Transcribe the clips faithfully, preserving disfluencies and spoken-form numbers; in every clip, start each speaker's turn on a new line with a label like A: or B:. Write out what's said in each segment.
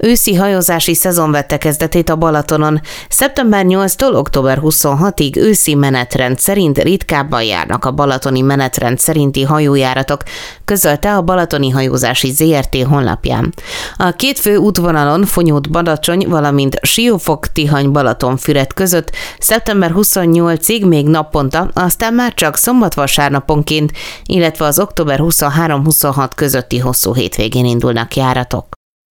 A: Őszi hajózási szezon vette kezdetét a Balatonon. szeptember nyolcadikáig október huszonhatodikáig őszi menetrend szerint ritkábban járnak a balatoni menetrend szerinti hajójáratok, közölte a Balatoni Hajózási zé er té honlapján. A két fő útvonalon Fonyód-Badacsony, valamint Siófok-Tihany-Balatonfüred között szeptember huszonnyolcadikáig még naponta, aztán már csak szombat-vasárnaponként, illetve az október huszonhárom-huszonhat közötti hosszú hétvégén indulnak járatok.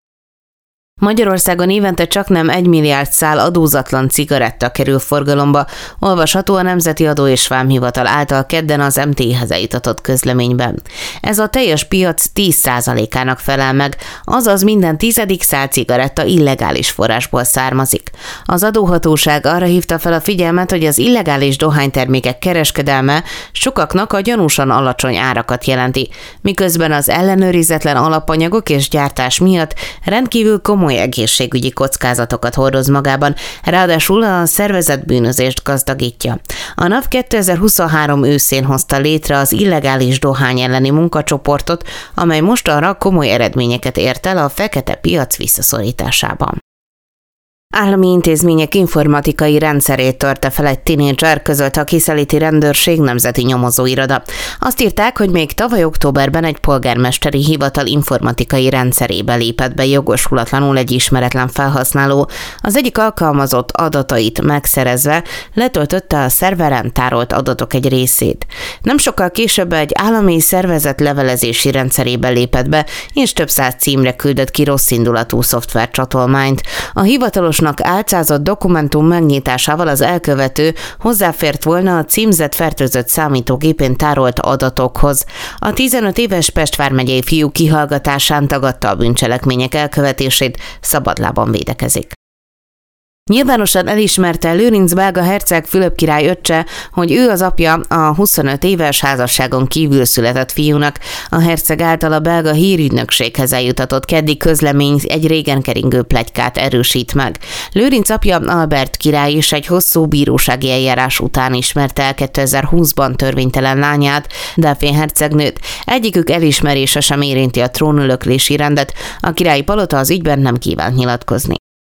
A: Magyarországon évente csaknem egy milliárd szál adózatlan cigaretta kerül forgalomba, olvasható a Nemzeti Adó és Vámhivatal által kedden az em té i-hez eljutatott közleményben. Ez a teljes piac tíz százalékának felel meg, azaz minden tizedik szál cigaretta illegális forrásból származik. Az adóhatóság arra hívta fel a figyelmet, hogy az illegális dohánytermékek kereskedelme sokaknak a gyanúsan alacsony árakat jelenti, miközben az ellenőrizetlen alapanyagok és gyártás miatt rendkívül komoly egészségügyi kockázatokat hordoz magában, ráadásul a szervezett bűnözést gazdagítja. A NAV kétezer-huszonhárom őszén hozta létre az illegális dohány elleni munkacsoportot, amely mostanra komoly eredményeket ért el a fekete piac visszaszorításában. Állami intézmények informatikai rendszerét törte fel egy tinédzser, közölte a Készeléti Rendőrség Nemzeti Nyomozóiroda. Azt írták, hogy még tavaly októberben egy polgármesteri hivatal informatikai rendszerébe lépett be jogosulatlanul egy ismeretlen felhasználó. Az egyik alkalmazott adatait megszerezve letöltötte a szerveren tárolt adatok egy részét. Nem sokkal később egy állami szervezet levelezési rendszerébe lépett be, és több száz címre küldött ki rosszindulatú szoftvercsatolmányt. A hivatalos álcázott dokumentum megnyitásával az elkövető hozzáfért volna a címzett fertőzött számítógépén tárolt adatokhoz. A tizenöt éves Pest vármegyei fiú kihallgatásán tagadta a bűncselekmények elkövetését, szabadlábon védekezik. Nyilvánosan elismerte Lőrinc belga herceg Fülöp király öccse, hogy ő az apja a huszonöt éves házasságon kívül született fiúnak. A herceg által a belga hírügynökséghez eljutatott keddi közlemény egy régen keringő pletykát erősít meg. Lőrinc apja Albert király is egy hosszú bírósági eljárás után ismerte el kétezer-húszban törvénytelen lányát, Delfin hercegnőt. Egyikük elismerése sem érinti a trónöröklési rendet, a királyi palota az ügyben nem kívánt nyilatkozni.